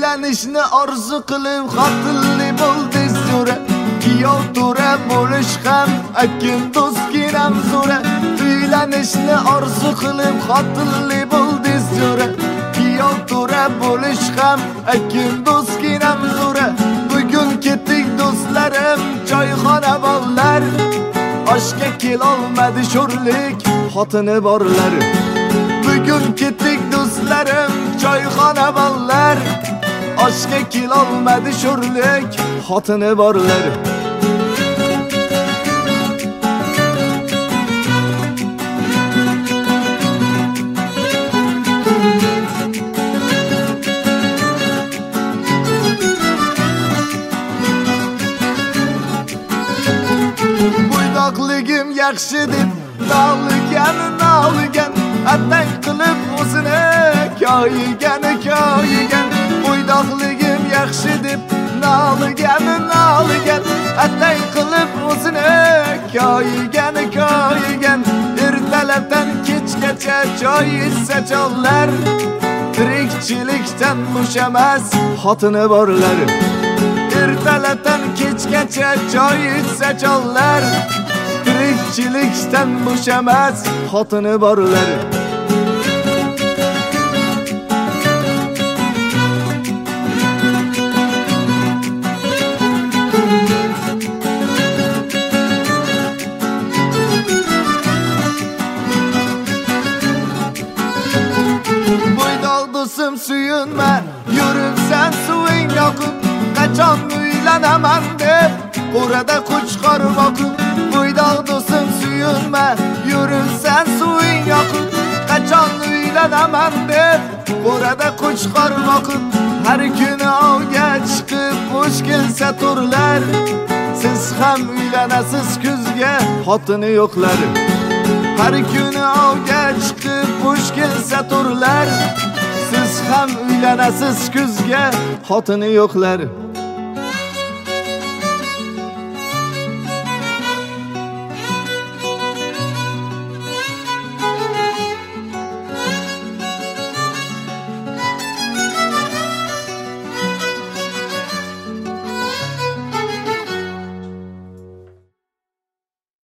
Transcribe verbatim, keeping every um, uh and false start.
uylanishni orzu qilib xotinli bo'ldi zo'ra. Kuyov to'ra bo'lish ham akin do'stginam zo'ra. Uylanishni orzu qilib xotinli bo'ldi zo'ra. Kuyov to'ra bo'lish ham akin do'stginam zo'ra. Bugun ketdik do'stlarim choyxona bollar. Oshga kelolmadi sho'rlik xotini borlar. Bugun ketdik do'stlarim choyxona bollar. Oshga kelolmadi sho'rlik xotini borlar. Bo'ydoqligim yaxshi deb noligan noligan atang qilib o'zini koyigan koyigan. Bo'ydoqligim yaxshi deb noligan noligan atang qilib o'zini koyigan koyigan. Ertalabdan kechgacha choy ichsa chollar, tirikchilikdan bo'shamas xotini borlar. Ertalabdan kechgacha choy ichsa chollar, tirikchilikdan bo'shamas xotini borlar. Bo'ydoq do'stim suyunma, yuribsan suving yoqib, qachon uylanaman deb qo'rada qo'chqor boqib. Bo'ydoq do'stim suyunma, yuribsan suving yoqib, qachon uylanaman deb qo'rada qo'chqor boqib. Har kuni ovga chiqib bo'sh kelsa to'rlar, siz ham uylanasiz kuzga xotini yo'qlar. Har kuni ovga chiqib bo'sh kelsa to'rlar, siz ham uylanasiz kuzga xotini yo'qlar.